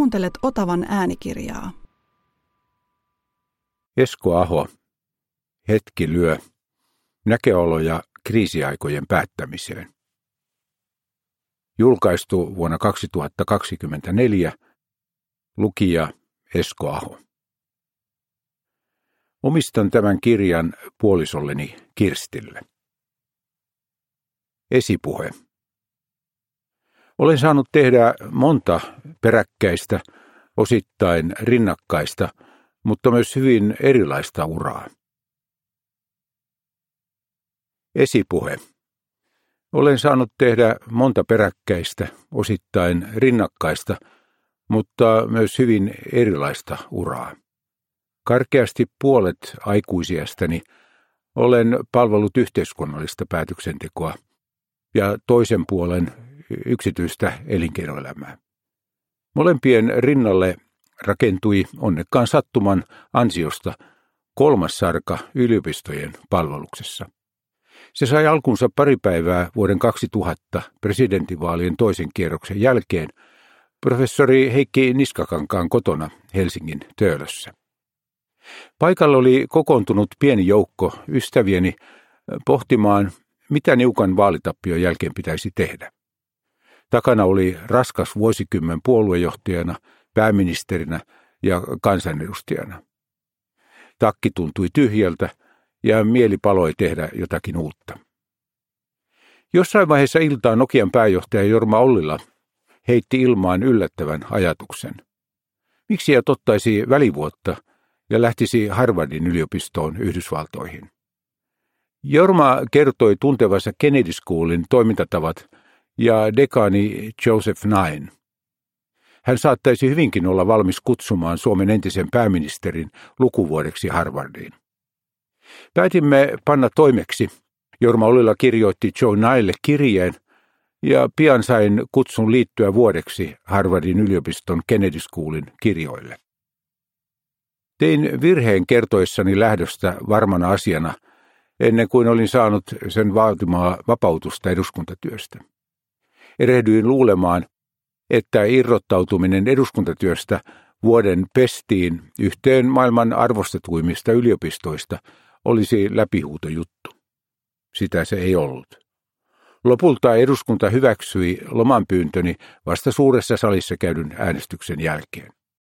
Kuuntelet Otavan äänikirjaa. Esko Aho. Hetki lyö. Näköaloja kriisiaikojen päättämiseen. Julkaistu vuonna 2024. Lukija Esko Aho. Omistan tämän kirjan puolisolleni Kirstille. Esipuhe. Olen saanut tehdä monta peräkkäistä, osittain rinnakkaista, mutta myös hyvin erilaista uraa. Esipuhe. Olen saanut tehdä monta peräkkäistä, osittain rinnakkaista, mutta myös hyvin erilaista uraa. Karkeasti puolet aikuisiästäni olen palvellut yhteiskunnallista päätöksentekoa ja toisen puolen yksityistä elinkeinoelämää. Molempien rinnalle rakentui onnekkaan sattuman ansiosta kolmas sarka yliopistojen palveluksessa. Se sai alkunsa pari päivää vuoden 2000 presidentinvaalien toisen kierroksen jälkeen professori Heikki Niskakankaan kotona Helsingin Töölössä. Paikalla oli kokoontunut pieni joukko ystävieni pohtimaan, mitä niukan vaalitappion jälkeen pitäisi tehdä. Takana oli raskas vuosikymmen puoluejohtajana, pääministerinä ja kansanedustajana. Takki tuntui tyhjältä ja mieli paloi tehdä jotakin uutta. Jossain vaiheessa iltaa Nokian pääjohtaja Jorma Ollila heitti ilmaan yllättävän ajatuksen. Miksi et ottaisi välivuotta ja lähtisi Harvardin yliopistoon Yhdysvaltoihin? Jorma kertoi tuntevansa Kennedy Schoolin toimintatavat ja dekaani Joseph Nye. Hän saattaisi hyvinkin olla valmis kutsumaan Suomen entisen pääministerin lukuvuodeksi Harvardiin. Päätimme panna toimeksi. Jorma Ollila kirjoitti Joe Nyelle kirjeen ja pian sain kutsun liittyä vuodeksi Harvardin yliopiston Kennedy Schoolin kirjoille. Tein virheen kertoessani lähdöstä varmana asiana ennen kuin olin saanut sen vaatimaa vapautusta eduskuntatyöstä. Erehdyin luulemaan, että irrottautuminen eduskuntatyöstä vuoden pestiin yhteen maailman arvostetuimmista yliopistoista olisi läpihuutojuttu. Sitä se ei ollut. Lopulta eduskunta hyväksyi lomanpyyntöni vasta suuressa salissa käydyn äänestyksen jälkeen.